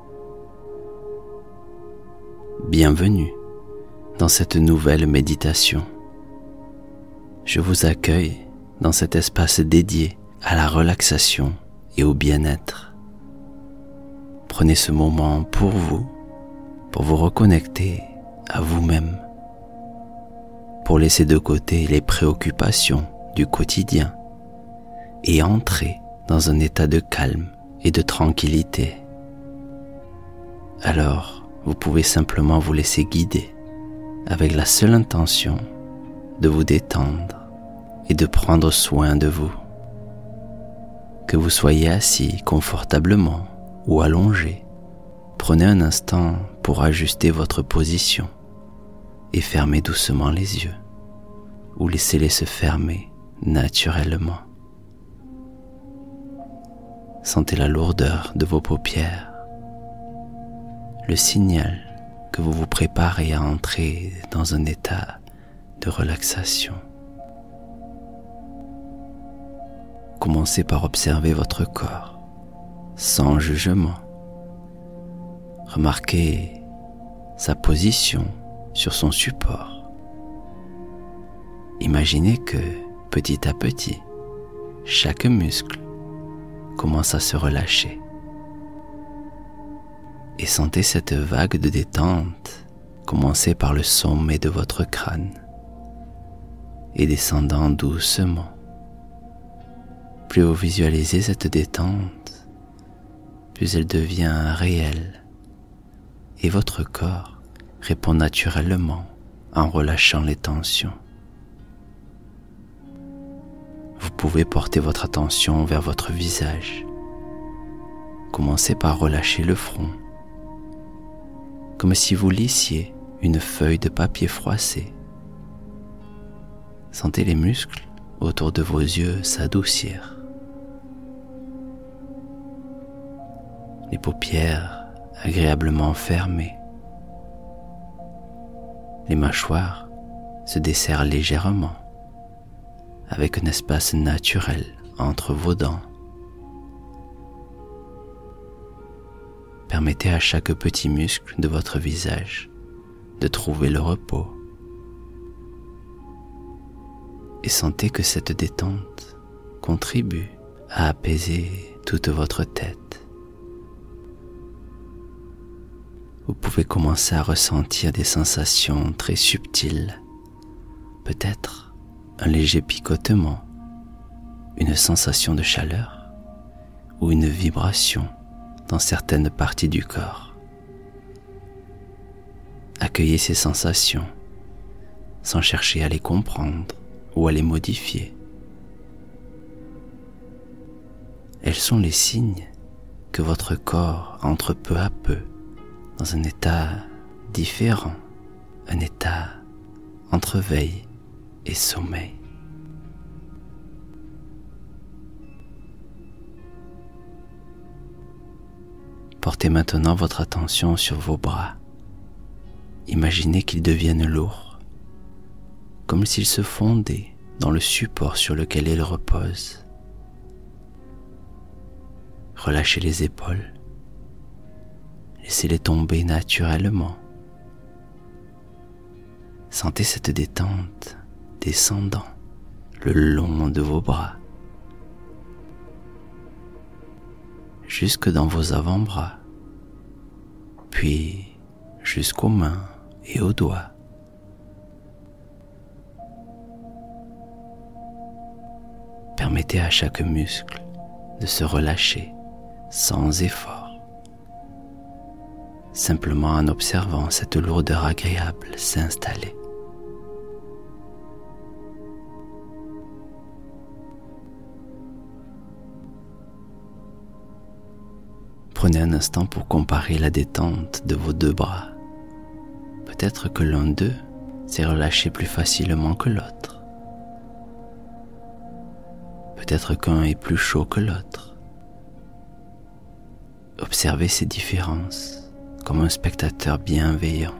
Bienvenue dans cette nouvelle méditation. Je vous accueille dans cet espace dédié à la relaxation et au bien-être. Prenez ce moment pour vous reconnecter à vous-même, pour laisser de côté les préoccupations du quotidien et entrer dans un état de calme et de tranquillité. Alors, vous pouvez simplement vous laisser guider avec la seule intention de vous détendre et de prendre soin de vous. Que vous soyez assis confortablement ou allongé, prenez un instant pour ajuster votre position et fermez doucement les yeux ou laissez-les se fermer naturellement. Sentez la lourdeur de vos paupières, le signal que vous vous préparez à entrer dans un état de relaxation. Commencez par observer votre corps sans jugement. Remarquez sa position sur son support. Imaginez que, petit à petit, chaque muscle commence à se relâcher. Et sentez cette vague de détente commencer par le sommet de votre crâne et descendant doucement. Plus vous visualisez cette détente, plus elle devient réelle et votre corps répond naturellement en relâchant les tensions. Vous pouvez porter votre attention vers votre visage. Commencez par relâcher le front, comme si vous lissiez une feuille de papier froissé. Sentez les muscles autour de vos yeux s'adoucir. Les paupières agréablement fermées. Les mâchoires se desserrent légèrement, avec un espace naturel entre vos dents. Permettez à chaque petit muscle de votre visage de trouver le repos. Et sentez que cette détente contribue à apaiser toute votre tête. Vous pouvez commencer à ressentir des sensations très subtiles, peut-être un léger picotement, une sensation de chaleur ou une vibration dans certaines parties du corps. Accueillez ces sensations sans chercher à les comprendre ou à les modifier. Elles sont les signes que votre corps entre peu à peu dans un état différent, un état entre veille et sommeil. Portez maintenant votre attention sur vos bras. Imaginez qu'ils deviennent lourds, comme s'ils se fondaient dans le support sur lequel ils reposent. Relâchez les épaules. Laissez-les tomber naturellement. Sentez cette détente descendant le long de vos bras, jusque dans vos avant-bras, puis jusqu'aux mains et aux doigts. Permettez à chaque muscle de se relâcher sans effort, simplement en observant cette lourdeur agréable s'installer. Prenez un instant pour comparer la détente de vos deux bras. Peut-être que l'un d'eux s'est relâché plus facilement que l'autre. Peut-être qu'un est plus chaud que l'autre. Observez ces différences comme un spectateur bienveillant.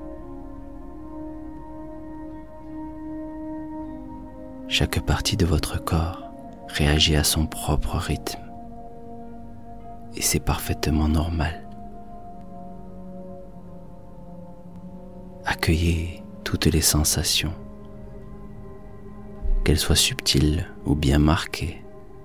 Chaque partie de votre corps réagit à son propre rythme. Et c'est parfaitement normal. accueillez toutes les sensations, qu'elles soient subtiles ou bien marquées.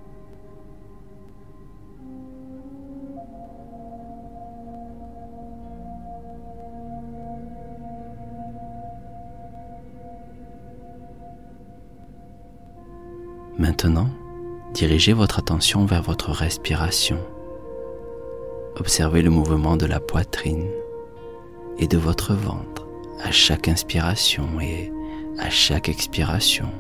Maintenant, dirigez votre attention vers votre respiration. Observez le mouvement de la poitrine et de votre ventre à chaque inspiration et à chaque expiration.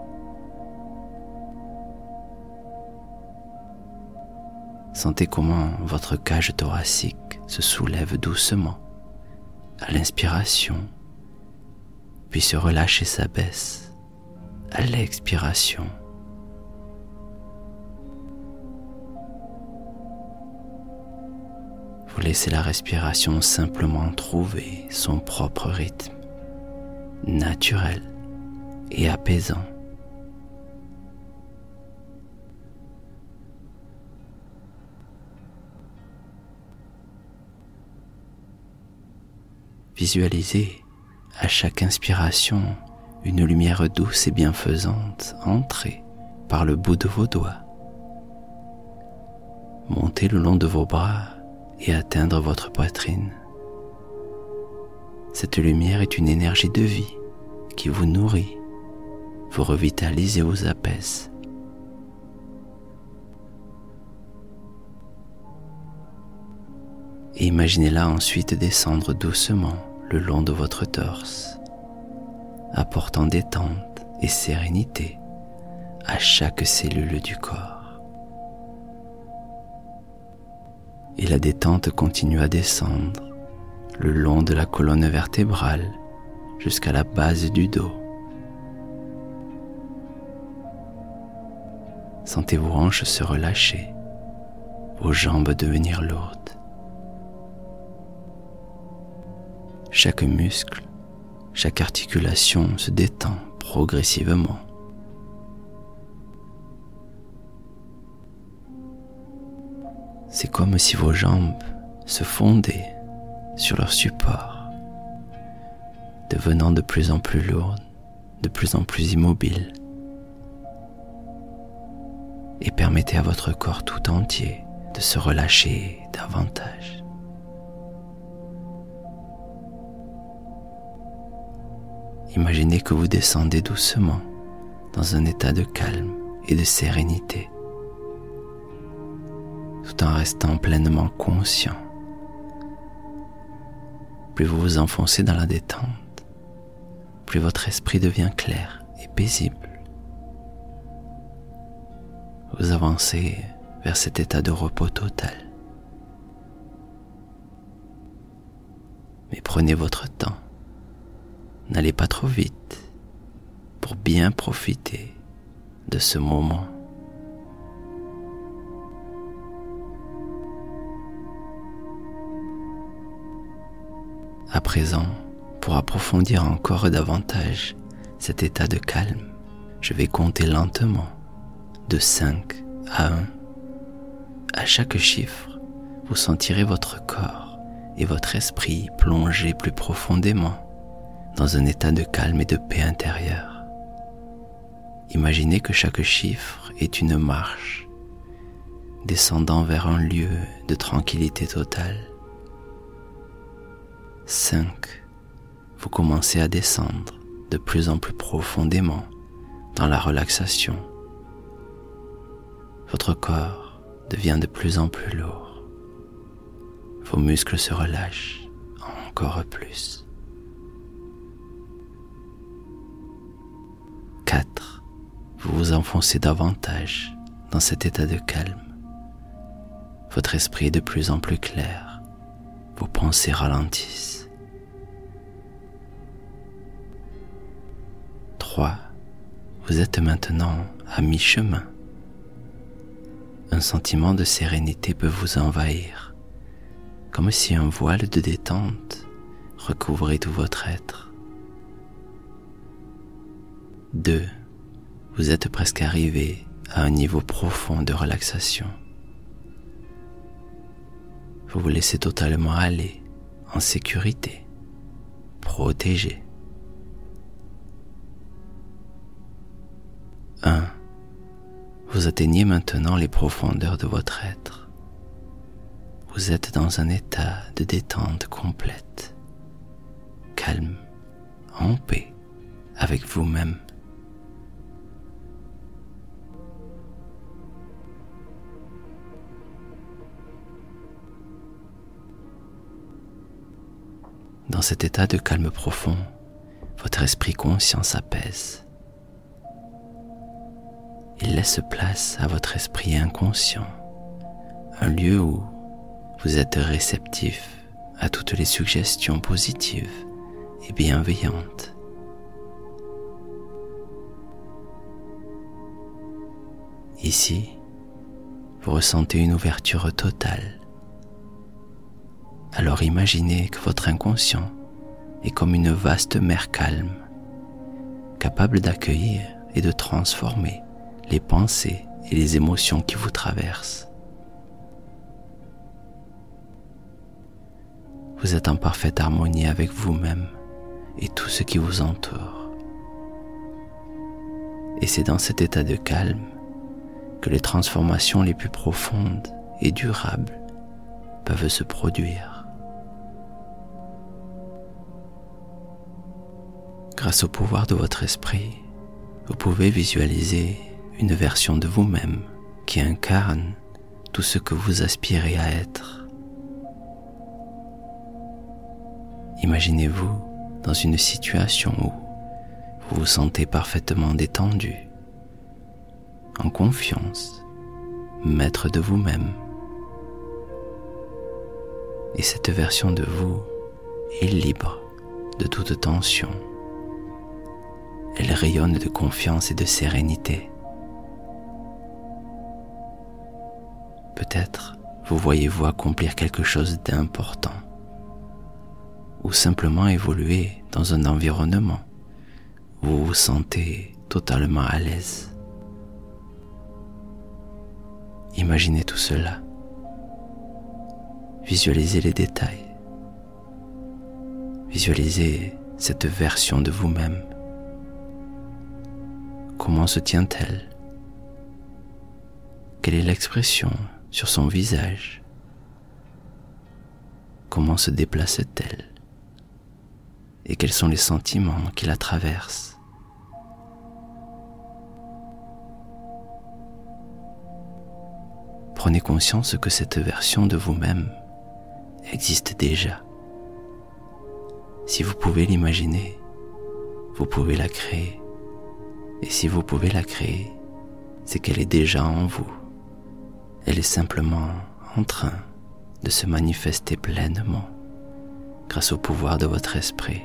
Sentez comment votre cage thoracique se soulève doucement à l'inspiration, puis se relâche et s'abaisse à l'expiration. Vous laissez la respiration simplement trouver son propre rythme, naturel et apaisant. Visualisez à chaque inspiration une lumière douce et bienfaisante entrer par le bout de vos doigts, monter le long de vos bras et atteindre votre poitrine. Cette lumière est une énergie de vie qui vous nourrit, vous revitalise et vous apaise. Et imaginez-la ensuite descendre doucement le long de votre torse, apportant détente et sérénité à chaque cellule du corps. Et la détente continue à descendre le long de la colonne vertébrale jusqu'à la base du dos. Sentez vos hanches se relâcher, vos jambes devenir lourdes. Chaque muscle, chaque articulation se détend progressivement. C'est comme si vos jambes se fondaient sur leur support, devenant de plus en plus lourdes, de plus en plus immobiles, et permettez à votre corps tout entier de se relâcher davantage. Imaginez que vous descendez doucement dans un état de calme et de sérénité, tout en restant pleinement conscient. Plus vous vous enfoncez dans la détente, plus votre esprit devient clair et paisible. Vous avancez vers cet état de repos total. Mais prenez votre temps. N'allez pas trop vite pour bien profiter de ce moment. À présent, pour approfondir encore davantage cet état de calme, je vais compter lentement de 5 à 1. À chaque chiffre, vous sentirez votre corps et votre esprit plonger plus profondément dans un état de calme et de paix intérieure. Imaginez que chaque chiffre est une marche descendant vers un lieu de tranquillité totale. 5. Vous commencez à descendre de plus en plus profondément dans la relaxation. Votre corps devient de plus en plus lourd. Vos muscles se relâchent encore plus. 4. Vous vous enfoncez davantage dans cet état de calme. Votre esprit est de plus en plus clair. Vos pensées ralentissent. 3. Vous êtes maintenant à mi-chemin. Un sentiment de sérénité peut vous envahir, comme si un voile de détente recouvrait tout votre être. 2. Vous êtes presque arrivé à un niveau profond de relaxation. Vous vous laissez totalement aller en sécurité, protégé. 1. Vous atteignez maintenant les profondeurs de votre être. Vous êtes dans un état de détente complète, calme, en paix avec vous-même. Dans cet état de calme profond, votre esprit conscient s'apaise. Il laisse place à votre esprit inconscient, un lieu où vous êtes réceptif à toutes les suggestions positives et bienveillantes. Ici, vous ressentez une ouverture totale. Alors imaginez que votre inconscient est comme une vaste mer calme, capable d'accueillir et de transformer les pensées et les émotions qui vous traversent. Vous êtes en parfaite harmonie avec vous-même et tout ce qui vous entoure. Et c'est dans cet état de calme que les transformations les plus profondes et durables peuvent se produire. Grâce au pouvoir de votre esprit, vous pouvez visualiser une version de vous-même qui incarne tout ce que vous aspirez à être. Imaginez-vous dans une situation où vous vous sentez parfaitement détendu, en confiance, maître de vous-même. Et cette version de vous est libre de toute tension. Elle rayonne de confiance et de sérénité. Peut-être vous voyez-vous accomplir quelque chose d'important ou simplement évoluer dans un environnement où vous vous sentez totalement à l'aise. Imaginez tout cela. Visualisez les détails. Visualisez cette version de vous-même. Comment se tient-elle? Quelle est l'expression sur son visage? Comment se déplace-t-elle? Et quels sont les sentiments qui la traversent? Prenez conscience que cette version de vous-même existe déjà. Si vous pouvez l'imaginer, vous pouvez la créer. Et si vous pouvez la créer, c'est qu'elle est déjà en vous. Elle est simplement en train de se manifester pleinement grâce au pouvoir de votre esprit.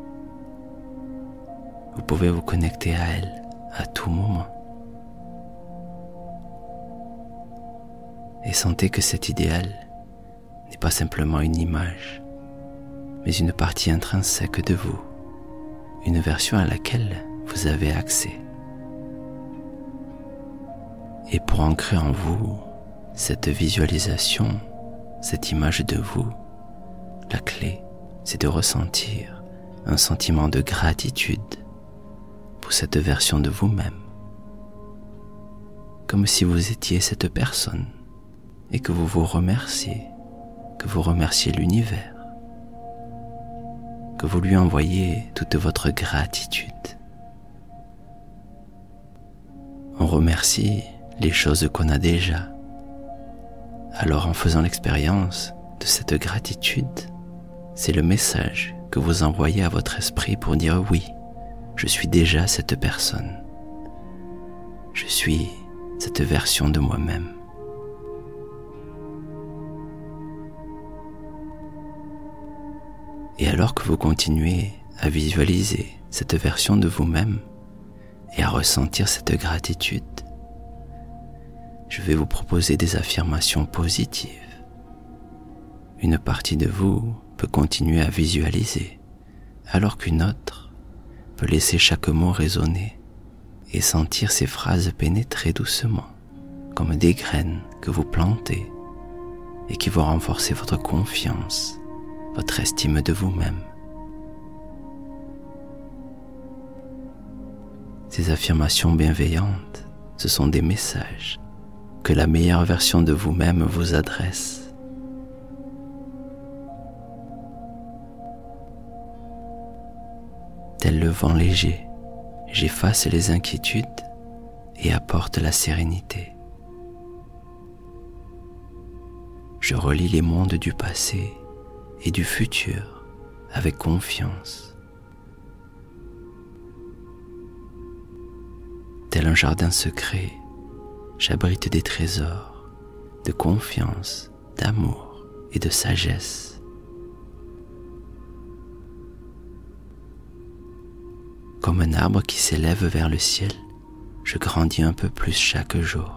Vous pouvez vous connecter à elle à tout moment. Et sentez que cet idéal n'est pas simplement une image, mais une partie intrinsèque de vous, une version à laquelle vous avez accès. Et pour ancrer en vous cette visualisation, cette image de vous, la clé, c'est de ressentir un sentiment de gratitude pour cette version de vous-même, comme si vous étiez cette personne et que vous vous remerciez, que vous remerciez l'univers, que vous lui envoyez toute votre gratitude. On remercie les choses qu'on a déjà. Alors en faisant l'expérience de cette gratitude, c'est le message que vous envoyez à votre esprit pour dire oui, je suis déjà cette personne. Je suis cette version de moi-même. Et alors que vous continuez à visualiser cette version de vous-même et à ressentir cette gratitude, je vais vous proposer des affirmations positives. Une partie de vous peut continuer à visualiser, alors qu'une autre peut laisser chaque mot résonner et sentir ces phrases pénétrer doucement, comme des graines que vous plantez et qui vont renforcer votre confiance, votre estime de vous-même. Ces affirmations bienveillantes, ce sont des messages que la meilleure version de vous-même vous adresse. Tel le vent léger, j'efface les inquiétudes et apporte la sérénité. Je relie les mondes du passé et du futur avec confiance. Tel un jardin secret, j'abrite des trésors de confiance, d'amour et de sagesse. Comme un arbre qui s'élève vers le ciel, je grandis un peu plus chaque jour.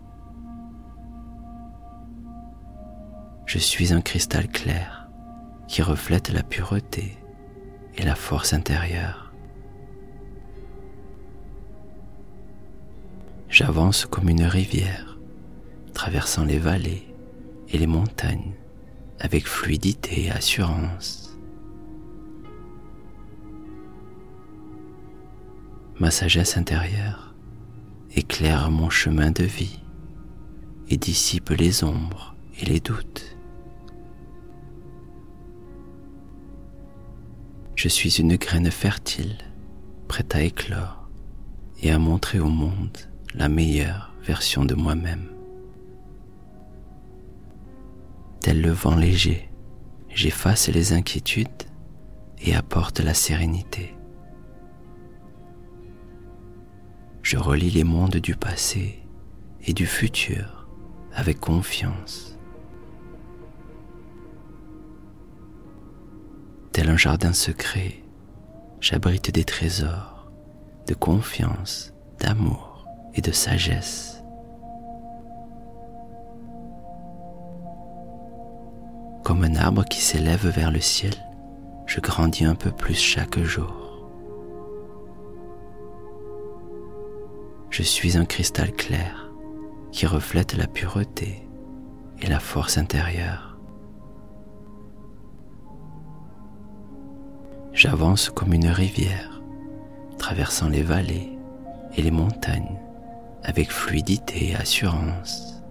Je suis un cristal clair qui reflète la pureté et la force intérieure. J'avance comme une rivière, traversant les vallées et les montagnes avec fluidité et assurance. Ma sagesse intérieure éclaire mon chemin de vie et dissipe les ombres et les doutes. Je suis une graine fertile, prête à éclore et à montrer au monde la meilleure version de moi-même. Tel le vent léger, j'efface les inquiétudes et apporte la sérénité. Je relie les mondes du passé et du futur avec confiance. Tel un jardin secret, j'abrite des trésors de confiance, d'amour et de sagesse. Comme un arbre qui s'élève vers le ciel, je grandis un peu plus chaque jour. Je suis un cristal clair qui reflète la pureté et la force intérieure. J'avance comme une rivière, traversant les vallées et les montagnes avec fluidité et assurance.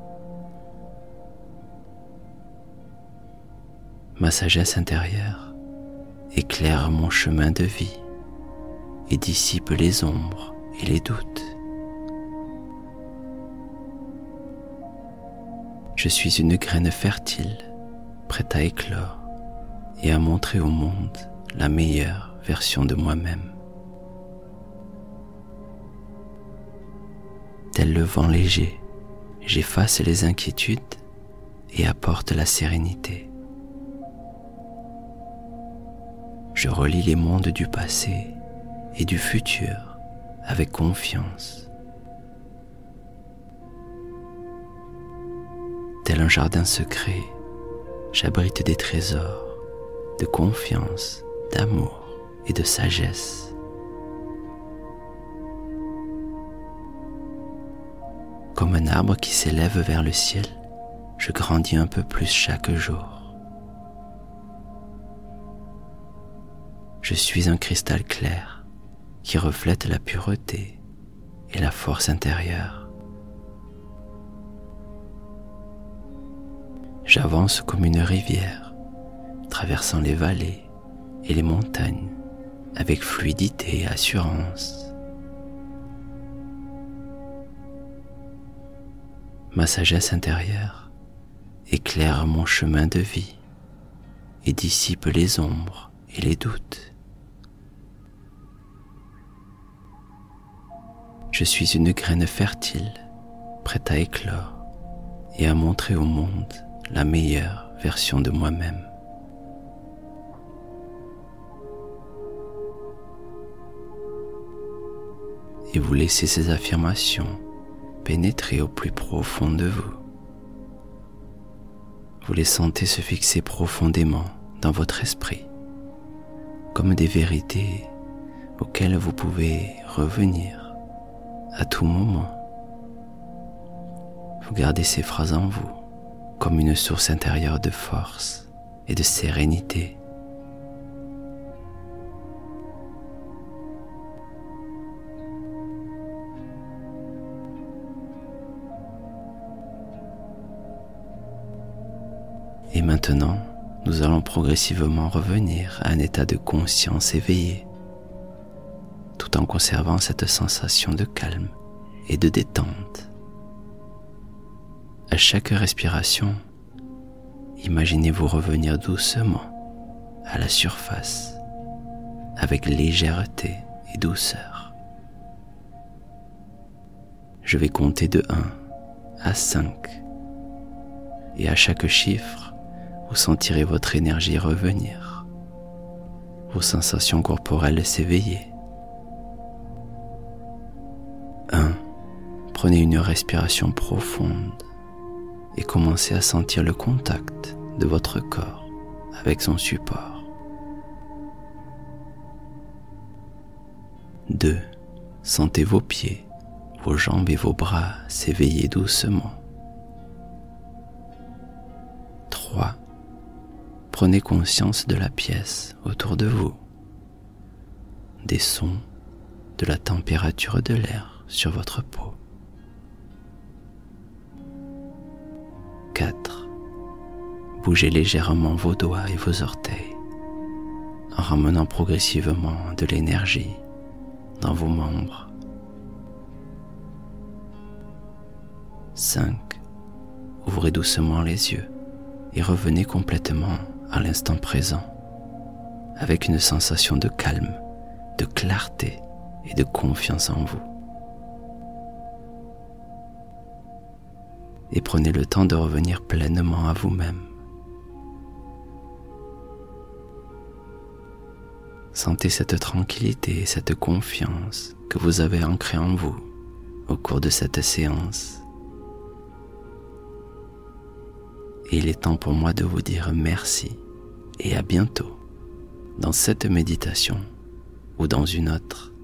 Ma sagesse intérieure éclaire mon chemin de vie et dissipe les ombres et les doutes. Je suis une graine fertile, prête à éclore et à montrer au monde la meilleure version de moi-même. Tel le vent léger, j'efface les inquiétudes et apporte la sérénité. Je relie les mondes du passé et du futur avec confiance. Tel un jardin secret, j'abrite des trésors de confiance, d'amour et de sagesse. Comme un arbre qui s'élève vers le ciel, je grandis un peu plus chaque jour. Je suis un cristal clair qui reflète la pureté et la force intérieure. J'avance comme une rivière, traversant les vallées et les montagnes avec fluidité et assurance. Ma sagesse intérieure éclaire mon chemin de vie et dissipe les ombres et les doutes. Je suis une graine fertile, prête à éclore et à montrer au monde la meilleure version de moi-même. Et vous laissez ces affirmations pénétrer au plus profond de vous. Vous les sentez se fixer profondément dans votre esprit, comme des vérités auxquelles vous pouvez revenir à tout moment. Vous gardez ces phrases en vous comme une source intérieure de force et de sérénité. Maintenant, nous allons progressivement revenir à un état de conscience éveillé, tout en conservant cette sensation de calme et de détente. À chaque respiration, imaginez-vous revenir doucement à la surface, avec légèreté et douceur. Je vais compter de 1 à 5, et à chaque chiffre, vous sentirez votre énergie revenir, vos sensations corporelles s'éveiller. 1. Prenez une respiration profonde et commencez à sentir le contact de votre corps avec son support. 2. Sentez vos pieds, vos jambes et vos bras s'éveiller doucement. 3. Prenez conscience de la pièce autour de vous, des sons, de la température de l'air sur votre peau. 4. Bougez légèrement vos doigts et vos orteils en ramenant progressivement de l'énergie dans vos membres. 5. Ouvrez doucement les yeux et revenez complètement à l'instant présent avec une sensation de calme, de clarté et de confiance en vous. Et prenez le temps de revenir pleinement à vous-même. Sentez cette tranquillité et cette confiance que vous avez ancrée en vous au cours de cette séance. Et il est temps pour moi de vous dire merci et à bientôt dans cette méditation ou dans une autre.